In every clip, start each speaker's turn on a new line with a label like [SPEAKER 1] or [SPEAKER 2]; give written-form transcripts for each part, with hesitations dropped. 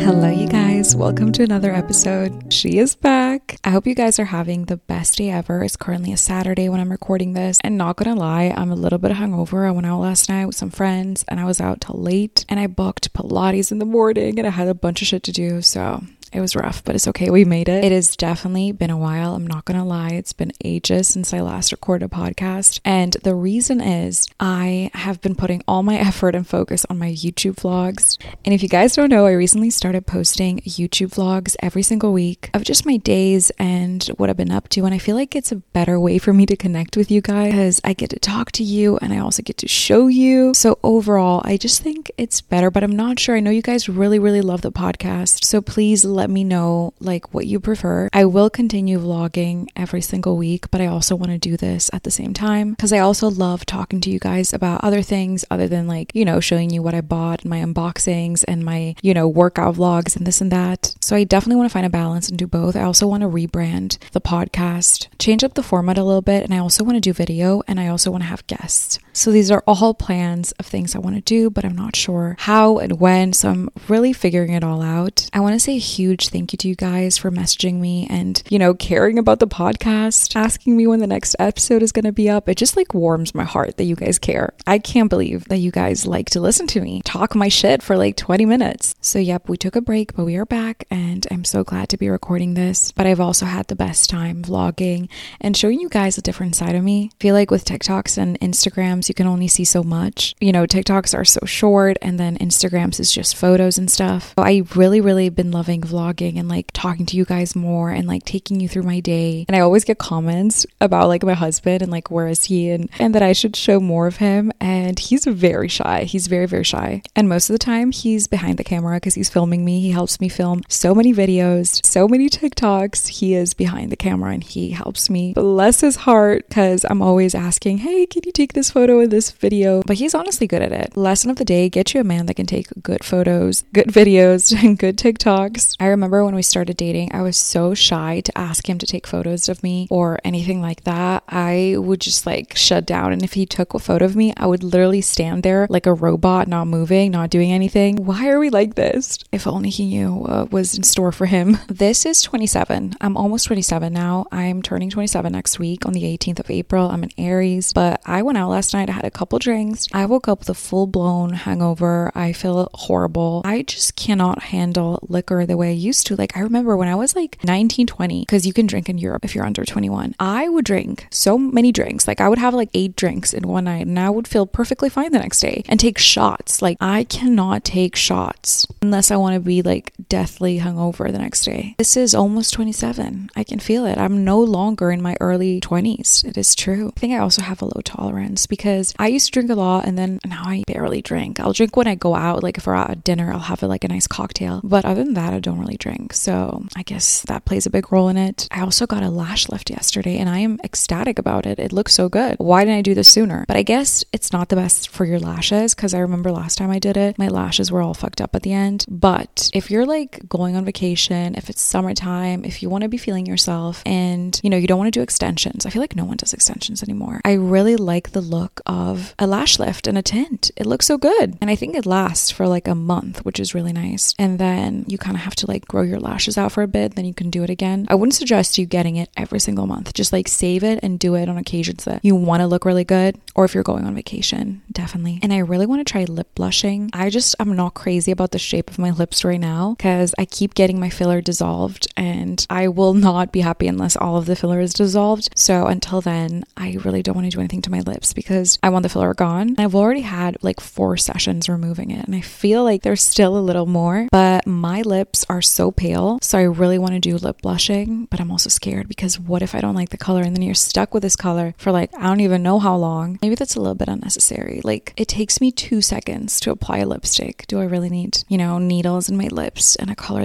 [SPEAKER 1] Hello, you guys. Welcome to another episode. She is back. I hope you guys are having the best day ever. It's currently a Saturday when I'm recording this. And not gonna lie, I'm a little bit hungover. I went out last night with some friends and I was out till late. And I booked Pilates in the morning and I had a bunch of shit to do. So it was rough, but it's okay. We made it. It has definitely been a while. I'm not going to lie. It's been ages since I last recorded a podcast. And the reason is I have been putting all my effort and focus on my YouTube vlogs. And if you guys don't know, I recently started posting YouTube vlogs every single week of just my days and what I've been up to. And I feel like it's a better way for me to connect with you guys because I get to talk to you and I also get to show you. So overall, I just think it's better, but I'm not sure. I know you guys really, really love the podcast. So please let me know like what you prefer. I will continue vlogging every single week, but I also want to do this at the same time because I also love talking to you guys about other things other than like, showing you what I bought and my unboxings and my, workout vlogs and this and that. So I definitely want to find a balance and do both. I also want to rebrand the podcast, change up the format a little bit, and I also want to do video and I also want to have guests. So these are all plans of things I want to do, but I'm not sure how and when. So I'm really figuring it all out. I want to say a huge thank you to you guys for messaging me and, caring about the podcast, asking me when the next episode is going to be up. It just like warms my heart that you guys care. I can't believe that you guys like to listen to me talk my shit for like 20 minutes. So yep, we took a break, but we are back and I'm so glad to be recording this. But I've also had the best time vlogging and showing you guys a different side of me. I feel like with TikToks and Instagrams, you can only see so much. TikToks are so short and then Instagrams is just photos and stuff. So I really been loving vlogging and like talking to you guys more and like taking you through my day. And I always get comments about like my husband and like where is he and that I should show more of him. And he's very shy. He's very shy. And most of the time he's behind the camera because he's filming me. He helps me film so many videos, so many TikToks. He is behind the camera and he helps me. Bless his heart because I'm always asking, hey, can you take this photo in this video? But he's honestly good at it. Lesson of the day, get you a man that can take good photos, good videos, and good TikToks. I remember when we started dating, I was so shy to ask him to take photos of me or anything like that. I would just like shut down. And if he took a photo of me, I would literally stand there like a robot, not moving, not doing anything. Why are we like this? If only he knew what was in store for him. This is 27. I'm almost 27 now. I'm turning 27 next week on the 18th of April. I'm an Aries, but I went out last night. I had a couple drinks. I woke up with a full-blown hangover. I feel horrible. I just cannot handle liquor the way I used to. Like I remember when I was like 19, 20, because you can drink in Europe if you're under 21. I would drink so many drinks. Like I would have like 8 drinks in one night and I would feel perfectly fine the next day and take shots. Like I cannot take shots unless I want to be like deathly hungover the next day. This is almost 27. I can feel it. I'm no longer in my early 20s. It is true. I think I also have a low tolerance because I used to drink a lot and then now I barely drink. I'll drink when I go out. Like if we're out at dinner, I'll have like a nice cocktail. But other than that, I don't really drink. So I guess that plays a big role in it. I also got a lash lift yesterday and I am ecstatic about it. It looks so good. Why didn't I do this sooner? But I guess it's not the best for your lashes because I remember last time I did it, my lashes were all fucked up at the end. But if you're like going on vacation, if it's summertime, if you want to be feeling yourself and you don't want to do extensions, I feel like no one does extensions anymore. I really like the look of a lash lift and a tint. It looks so good. And I think it lasts for like a month, which is really nice. And then you kind of have to like grow your lashes out for a bit, then you can do it again. I wouldn't suggest you getting it every single month. Just like save it and do it on occasions that you want to look really good or if you're going on vacation, definitely. And I really want to try lip blushing. I'm not crazy about the shape of my lips right now because I keep getting my filler dissolved and I will not be happy unless all of the filler is dissolved. So until then, I really don't want to do anything to my lips because I want the filler gone. I've already had like 4 sessions removing it and I feel like there's still a little more, but my lips are so pale. So I really want to do lip blushing, but I'm also scared because what if I don't like the color and then you're stuck with this color for like, I don't even know how long. Maybe that's a little bit unnecessary. Like it takes me 2 seconds to apply a lipstick. Do I really need, needles in my lips and a color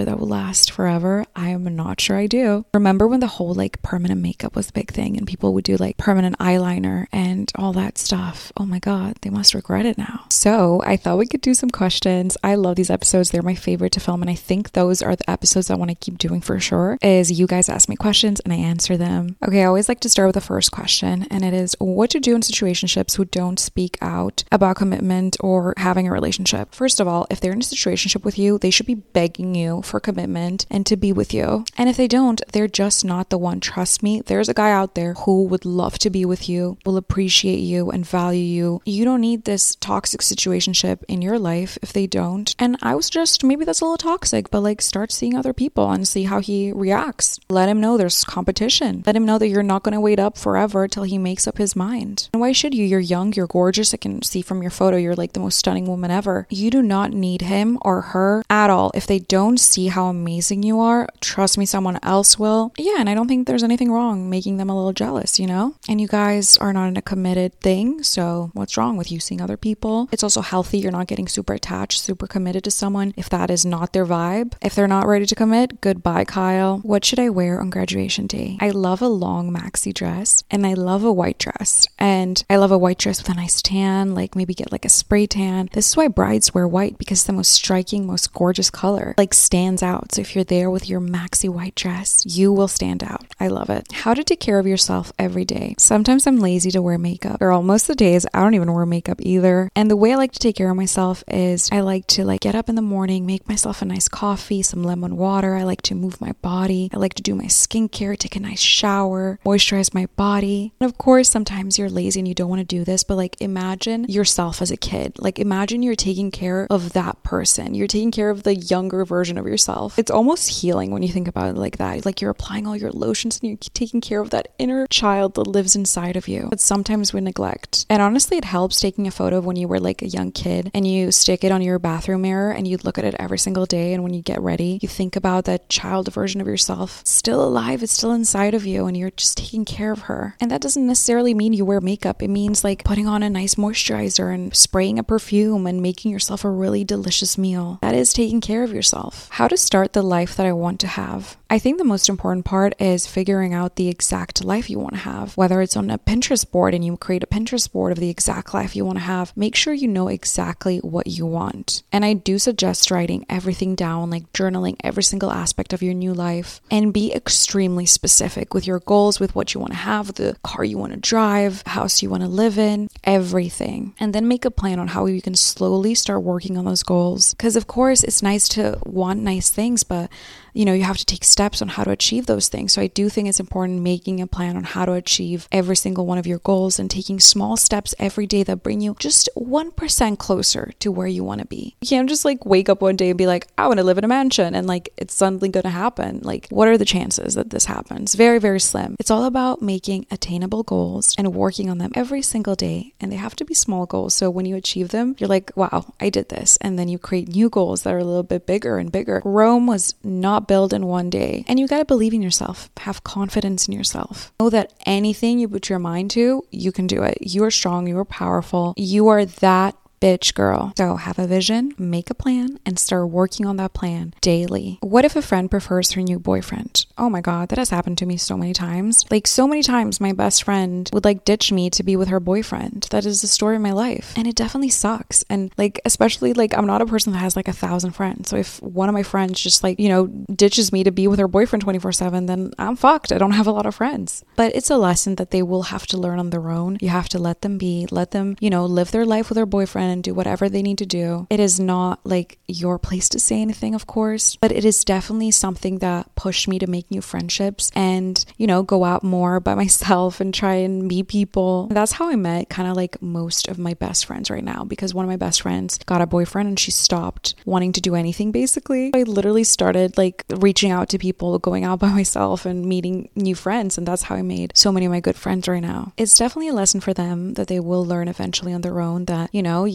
[SPEAKER 1] color that will last forever? I am not sure I do. Remember when the whole like permanent makeup was the big thing and people would do like permanent eyeliner and all that stuff? Oh my God, they must regret it now. So I thought we could do some questions. I love these episodes. They're my favorite to film. And I think those are the episodes I want to keep doing for sure, is you guys ask me questions and I answer them. Okay, I always like to start with the first question, and it is what to do in situationships who don't speak out about commitment or having a relationship. First of all, if they're in a situationship with you, they should be begging you for commitment and to be with you. And if they don't, they're just not the one. Trust me, there's a guy out there who would love to be with you, will appreciate you and value you. You don't need this toxic situationship in your life if they don't. And I was just, maybe that's a little toxic, but like start seeing other people and see how he reacts. Let him know there's competition. Let him know that you're not going to wait up forever till he makes up his mind. And why should you? You're young, you're gorgeous. I can see from your photo you're like the most stunning woman ever. You do not need him or her at all. If they don't see how amazing you are, trust me, someone else will. Yeah, and I don't think there's anything wrong making them a little jealous, you know? And you guys are not in a committed thing, so what's wrong with you seeing other people? It's also healthy. You're not getting super attached, super committed to someone if that is not their vibe. If they're not ready to commit, goodbye, Kyle. What should I wear on graduation day? I love a long maxi dress and I love a white dress. And I love a white dress with a nice tan, like maybe get like a spray tan. This is why brides wear white, because it's the most striking, most gorgeous color, like stands out. So if you're there with your maxi white dress, you will stand out. I love it. How to take care of yourself every day. Sometimes I'm lazy to wear makeup. Girl, most of the days I don't even wear makeup either. And the way I like to take care of myself is I like to like get up in the morning, make myself a nice coffee, some lemon water. I like to move my body. I like to do my skincare, take a nice shower, moisturize my body. And of course, sometimes you're lazy and you don't want to do this, but like imagine yourself as a kid. Like imagine you're taking care of that person. You're taking care of the younger version of yourself. It's almost healing when you think about it like that. Like you're applying all your lotions and you're taking care of that inner child that lives inside of you. But sometimes we neglect. And honestly, it helps taking a photo of when you were like a young kid and you stick it on your bathroom mirror and you look at it every single day. And when you get ready, you think about that child version of yourself still alive. It's still inside of you and you're just taking care of her. And that doesn't necessarily mean you wear makeup. It means like putting on a nice moisturizer and spraying a perfume and making yourself a really delicious meal. That is taking care of yourself. How to start the life that I want to have. I think the most important part is figuring out the exact life you want to have. Whether it's on a Pinterest board and you create a Pinterest board of the exact life you want to have, make sure you know exactly what you want. And I do suggest writing everything down, like journaling every single aspect of your new life, and be extremely specific with your goals, with what you want to have, the car you want to drive, house you want to live in, everything. And then make a plan on how you can slowly start working on those goals. Because of course, it's nice to want nice things, but you know, you have to take steps on how to achieve those things. So I do think it's important making a plan on how to achieve every single one of your goals and taking small steps every day that bring you just 1% closer to where you want to be. You can't just like wake up one day and be like, I want to live in a mansion and like it's suddenly going to happen. Like, what are the chances that this happens? Very, very slim. It's all about making attainable goals and working on them every single day. And they have to be small goals. So when you achieve them, you're like, wow, I did this. And then you create new goals that are a little bit bigger and bigger. Rome was not built in one day. And you got to believe in yourself. Have confidence in yourself. Know that anything you put your mind to, you can do it. You are strong. You are powerful. You are that bitch, girl. So have a vision, make a plan, and start working on that plan daily. What if a friend prefers her new boyfriend? Oh my God, that has happened to me so many times. Like so many times my best friend would like ditch me to be with her boyfriend. That is the story of my life. And it definitely sucks. And like, especially like I'm not a person that has like 1,000 friends. So if one of my friends just like, you know, ditches me to be with her boyfriend 24/7, then I'm fucked. I don't have a lot of friends. But it's a lesson that they will have to learn on their own. You have to let them be, let them, you know, live their life with their boyfriend and do whatever they need to do. It is not like your place to say anything, of course, but it is definitely something that pushed me to make new friendships and, you know, go out more by myself and try and meet people. That's how I met kind of like most of my best friends right now, because one of my best friends got a boyfriend and she stopped wanting to do anything basically. I literally started like reaching out to people, going out by myself and meeting new friends, and that's how I made so many of my good friends right now. It's definitely a lesson for them that they will learn eventually on their own, that, you know, you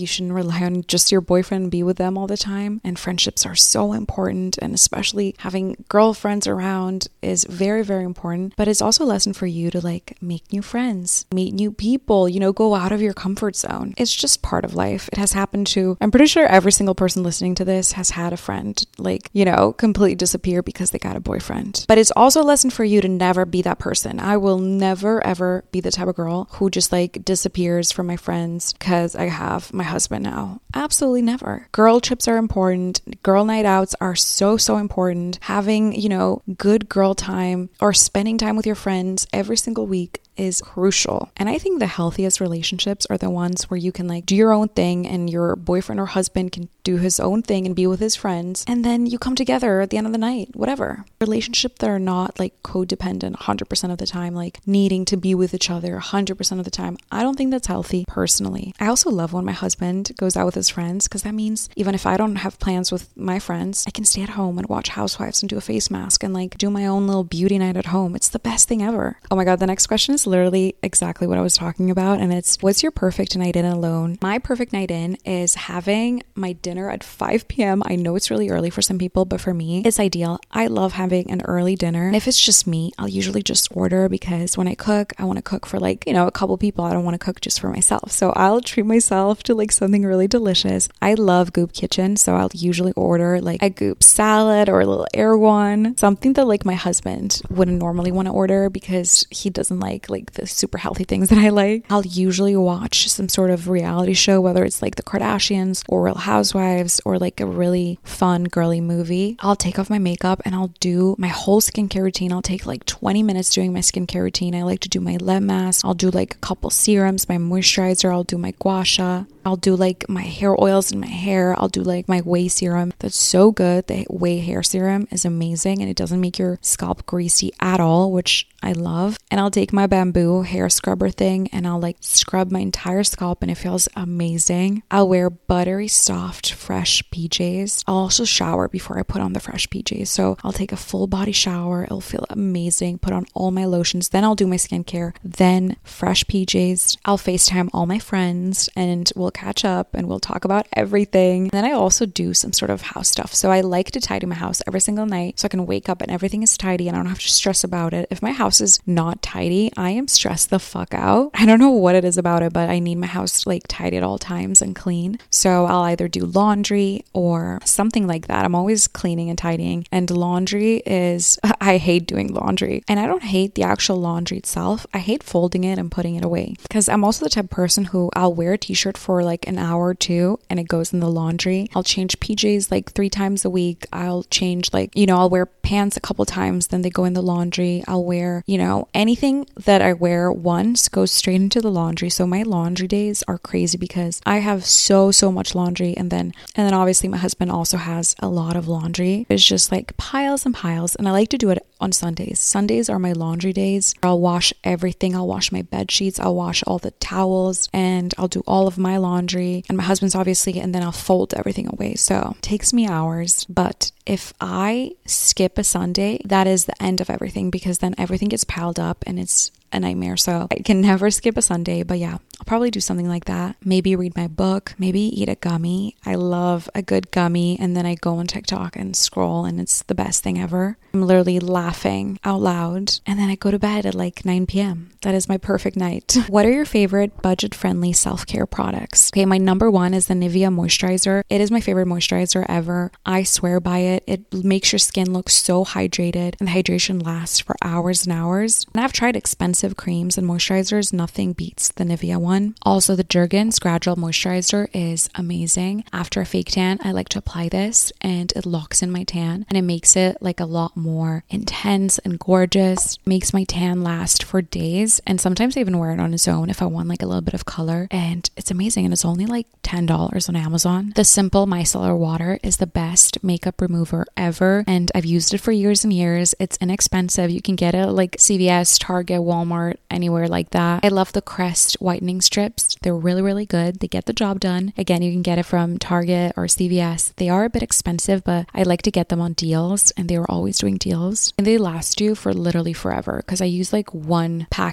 [SPEAKER 1] shouldn't rely on just your boyfriend and be with them all the time. And friendships are so important. And especially having girlfriends around is very, very important. But it's also a lesson for you to like make new friends, meet new people, go out of your comfort zone. It's just part of life. It has happened to, I'm pretty sure every single person listening to this has had a friend completely disappear because they got a boyfriend. But it's also a lesson for you to never be that person. I will never ever be the type of girl who just like disappears from my friends because I have my husband now. Absolutely never. Girl trips are important. Girl night outs are so important. Having, good girl time or spending time with your friends every single week is crucial. And I think the healthiest relationships are the ones where you can like do your own thing and your boyfriend or husband can do his own thing and be with his friends, and then you come together at the end of the night, whatever. Relationships that are not like codependent 100% of the time, like needing to be with each other 100% of the time. I don't think that's healthy personally. I also love when my husband goes out with his friends because that means even if I don't have plans with my friends, I can stay at home and watch Housewives and do a face mask and like do my own little beauty night at home. It's the best thing ever. Oh my God, the next question is literally exactly what I was talking about, and it's, what's your perfect night in alone? My perfect night in is having my dinner at 5 p.m. I know it's really early for some people, but for me, it's ideal. I love having an early dinner. And if it's just me, I'll usually just order because when I cook, I want to cook for like, a couple people. I don't want to cook just for myself. So I'll treat myself to like something really delicious. I love Goop Kitchen, so I'll usually order like a Goop salad or a little Erewhon, something that like my husband wouldn't normally want to order because he doesn't like the super healthy things that I like. I'll usually watch some sort of reality show, whether it's like the Kardashians or Real Housewives or like a really fun girly movie. I'll take off my makeup and I'll do my whole skincare routine. I'll take like 20 minutes doing my skincare routine. I like to do my lip mask. I'll do like a couple serums, my moisturizer. I'll do my gua sha. I'll do like my hair oils in my hair. I'll do like my Whey serum. That's so good. The Whey hair serum is amazing and it doesn't make your scalp greasy at all, which I love. And I'll take my bamboo hair scrubber thing and I'll like scrub my entire scalp and it feels amazing. I'll wear buttery, soft, fresh PJs. I'll also shower before I put on the fresh PJs. So I'll take a full body shower. It'll feel amazing. Put on all my lotions. Then I'll do my skincare. Then fresh PJs. I'll FaceTime all my friends and we'll catch up and we'll talk about everything. And then I also do some sort of house stuff. So I like to tidy my house every single night so I can wake up and everything is tidy and I don't have to stress about it. If my house is not tidy, I am stressed the fuck out. I don't know what it is about it, but I need my house like tidy at all times and clean. So I'll either do laundry or something like that. I'm always cleaning and tidying. And laundry is, I hate doing laundry. And I don't hate the actual laundry itself. I hate folding it and putting it away. Because I'm also the type of person who I'll wear a t-shirt for like an hour or two and it goes in the laundry. I'll change PJs like 3 times a week. I'll change I'll wear pants a couple times, then they go in the laundry. I'll wear, anything that I wear once goes straight into the laundry. So my laundry days are crazy because I have so much laundry. And then obviously my husband also has a lot of laundry. It's just like piles and piles. And I like to do it on Sundays. Sundays are my laundry days. I'll wash everything. I'll wash my bed sheets. I'll wash all the towels and I'll do all of my laundry and my husband's obviously, and then I'll fold everything away. So it takes me hours. But if I skip a Sunday, that is the end of everything because then everything gets piled up and it's a nightmare. So I can never skip a Sunday, but yeah, I'll probably do something like that. Maybe read my book, maybe eat a gummy. I love a good gummy. And then I go on TikTok and scroll and it's the best thing ever. I'm literally laughing out loud. And then I go to bed at like 9 p.m. That is my perfect night. What are your favorite budget-friendly self-care products? Okay, my number one is the Nivea moisturizer. It is my favorite moisturizer ever. I swear by it. It makes your skin look so hydrated and the hydration lasts for hours and hours. And I've tried expensive creams and moisturizers. Nothing beats the Nivea one. Also, the Jergens Gradual Moisturizer is amazing. After a fake tan, I like to apply this and it locks in my tan and it makes it like a lot more intense and gorgeous. Makes my tan last for days. And sometimes I even wear it on its own if I want like a little bit of color. And it's amazing. And it's only like $10 on Amazon. The Simple Micellar Water is the best makeup remover ever. And I've used it for years and years. It's inexpensive. You can get it at like CVS, Target, Walmart, anywhere like that. I love the Crest whitening strips. They're really, really good. They get the job done. Again, you can get it from Target or CVS. They are a bit expensive, but I like to get them on deals and they were always doing deals. And they last you for literally forever because I use like one packet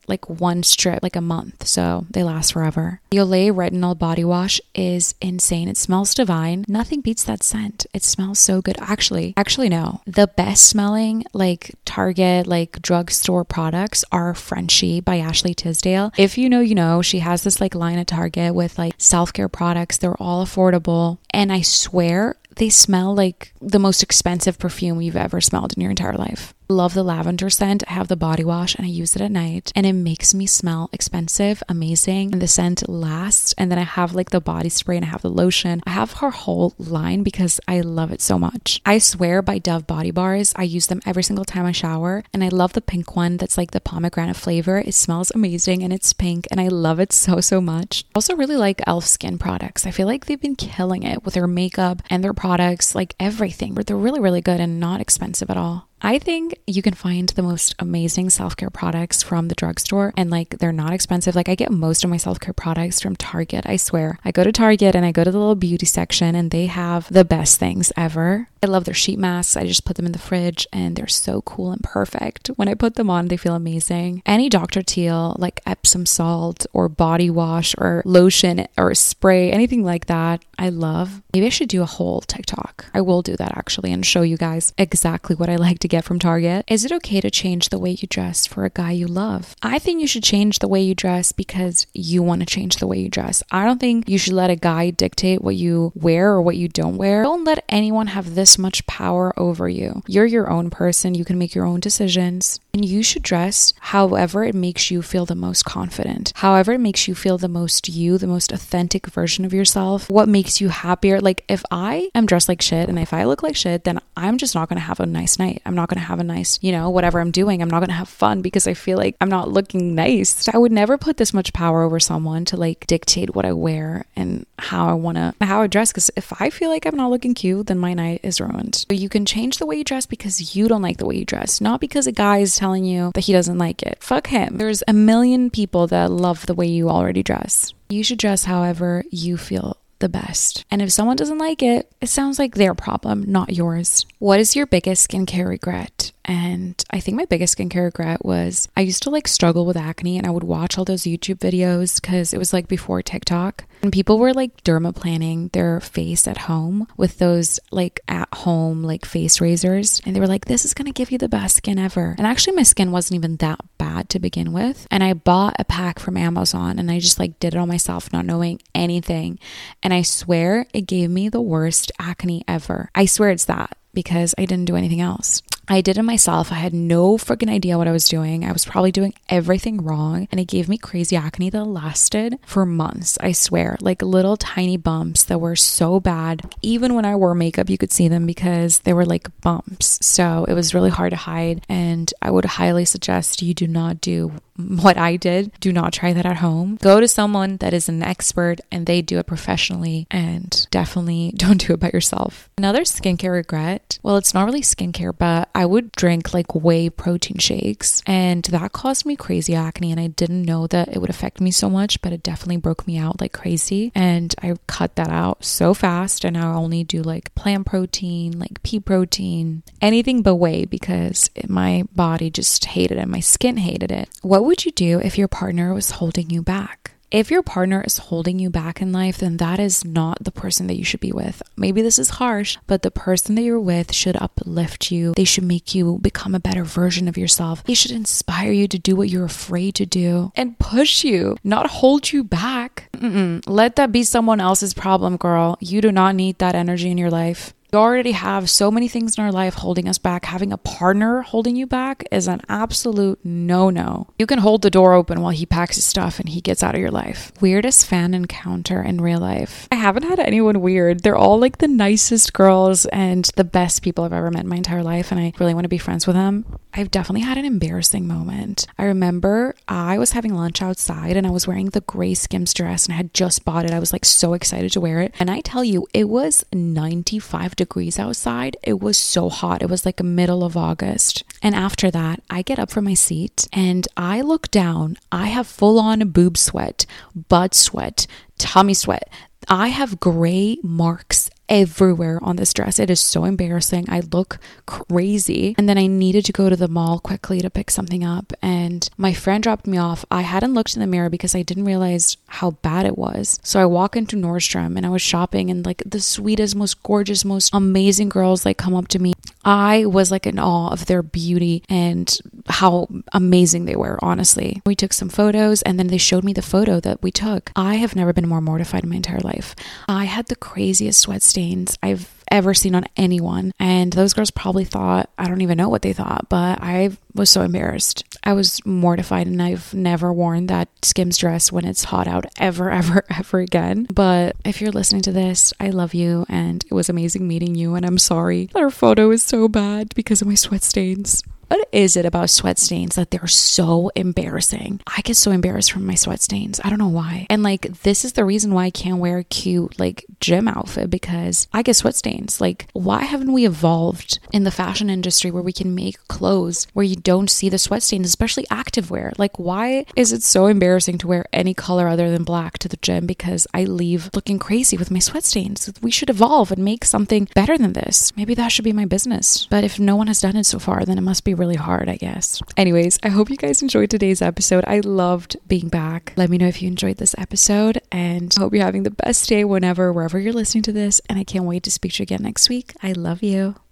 [SPEAKER 1] like one strip like a month, so they last forever. The Olay Retinol Body Wash is insane. It smells divine. Nothing beats that scent. It smells so good. Actually no. The best smelling like Target, like drugstore products are Frenchie by Ashley Tisdale. If you know, you know. She has this like line at Target with like self-care products. They're all affordable, and I swear they smell like the most expensive perfume you've ever smelled in your entire life. Love the lavender scent. I have the body wash and I use it at night, and it makes me smell expensive, amazing, and the scent lasts. And then I have like the body spray and I have the lotion. I have her whole line because I love it so much. I swear by Dove body bars. I use them every single time I shower, and I love the pink one that's like the pomegranate flavor. It smells amazing and it's pink and I love it so much. I also really like e.l.f. skin products. I feel like they've been killing it with their makeup and their products, like everything, but they're really good and not expensive at all. I think you can find the most amazing self-care products from the drugstore, and like they're not expensive. Like I get most of my self-care products from Target. I swear. I go to Target and I go to the little beauty section and they have the best things ever. I love their sheet masks. I just put them in the fridge and they're so cool and perfect. When I put them on, they feel amazing. Any Dr. Teal, like Epsom salt or body wash or lotion or spray, anything like that, I love. Maybe I should do a whole TikTok. I will do that actually and show you guys exactly what I like to get from Target. Is it okay to change the way you dress for a guy you love? I think you should change the way you dress because you want to change the way you dress. I don't think you should let a guy dictate what you wear or what you don't wear. Don't let anyone have this much power over you. You're your own person. You can make your own decisions, and you should dress however it makes you feel the most confident, however it makes you feel the most you, the most authentic version of yourself, what makes you happier. Like if I am dressed like shit and if I look like shit, then I'm just not going to have a nice night. I'm not going to have a nice, whatever I'm doing, I'm not going to have fun because I feel like I'm not looking nice. I would never put this much power over someone to like dictate what I wear and how I dress, because if I feel like I'm not looking cute, then my night is ruined. So you can change the way you dress because you don't like the way you dress, not because a guy is telling you that he doesn't like it. Fuck him. There's a million people that love the way you already dress. You should dress however you feel the best. And if someone doesn't like it, it sounds like their problem, not yours. What is your biggest skincare regret? And I think my biggest skincare regret was I used to like struggle with acne, and I would watch all those YouTube videos because it was like before TikTok, and people were like dermaplaning their face at home with those like at home like face razors, and they were like, this is gonna give you the best skin ever. And actually my skin wasn't even that bad to begin with, and I bought a pack from Amazon and I just like did it on myself, not knowing anything, and I swear it gave me the worst acne ever. I swear it's that, because I didn't do anything else. I did it myself. I had no freaking idea what I was doing. I was probably doing everything wrong, and it gave me crazy acne that lasted for months. I swear, like little tiny bumps that were so bad. Even when I wore makeup, you could see them because they were like bumps. So it was really hard to hide, and I would highly suggest you do not do what I did. Do not try that at home. Go to someone that is an expert and they do it professionally, and definitely don't do it by yourself. Another skincare regret, well, it's not really skincare, but I would drink like whey protein shakes, and that caused me crazy acne, and I didn't know that it would affect me so much, but it definitely broke me out like crazy, and I cut that out so fast, and I only do like plant protein, like pea protein, anything but whey, because my body just hated it. My skin hated it. What would you do if your partner was holding you back? If your partner is holding you back in life, then that is not the person that you should be with. Maybe this is harsh, but the person that you're with should uplift you. They should make you become a better version of yourself. They should inspire you to do what you're afraid to do and push you, not hold you back. Let that be someone else's problem, girl. You do not need that energy in your life. We already have so many things in our life holding us back. Having a partner holding you back is an absolute no-no. You can hold the door open while he packs his stuff and he gets out of your life. Weirdest fan encounter in real life. I haven't had anyone weird. They're all like the nicest girls and the best people I've ever met in my entire life, and I really want to be friends with them. I've definitely had an embarrassing moment. I remember I was having lunch outside and I was wearing the gray Skims dress, and I had just bought it. I was like so excited to wear it. And I tell you, it was 95 degrees outside. It was so hot. It was like the middle of August. And after that, I get up from my seat and I look down. I have full on boob sweat, butt sweat, tummy sweat. I have gray marks everywhere on this dress. It is so embarrassing. I look crazy. And then I needed to go to the mall quickly to pick something up, and my friend dropped me off. I hadn't looked in the mirror because I didn't realize how bad it was. So I walk into Nordstrom and I was shopping, and like the sweetest, most gorgeous, most amazing girls like come up to me. I was like in awe of their beauty and how amazing they were, honestly. We took some photos, and then they showed me the photo that we took. I have never been more mortified in my entire life. I had the craziest sweat stains I've ever seen on anyone, and those girls probably thought, I don't even know what they thought, but I was so embarrassed. I was mortified, and I've never worn that Skims dress when it's hot out ever again. But if you're listening to this, I love you, and it was amazing meeting you, and I'm sorry that our photo is so bad because of my sweat stains. What is it about sweat stains that they're so embarrassing? I get so embarrassed from my sweat stains. I don't know why. And like, this is the reason why I can't wear a cute like gym outfit, because I get sweat stains. Like, why haven't we evolved in the fashion industry where we can make clothes where you don't see the sweat stains, especially activewear? Like, why is it so embarrassing to wear any color other than black to the gym because I leave looking crazy with my sweat stains? We should evolve and make something better than this. Maybe that should be my business. But if no one has done it so far, then it must be really hard, I guess. Anyways, I hope you guys enjoyed today's episode. I loved being back. Let me know if you enjoyed this episode, and I hope you're having the best day wherever you're listening to this, and I can't wait to speak to you again next week. I love you.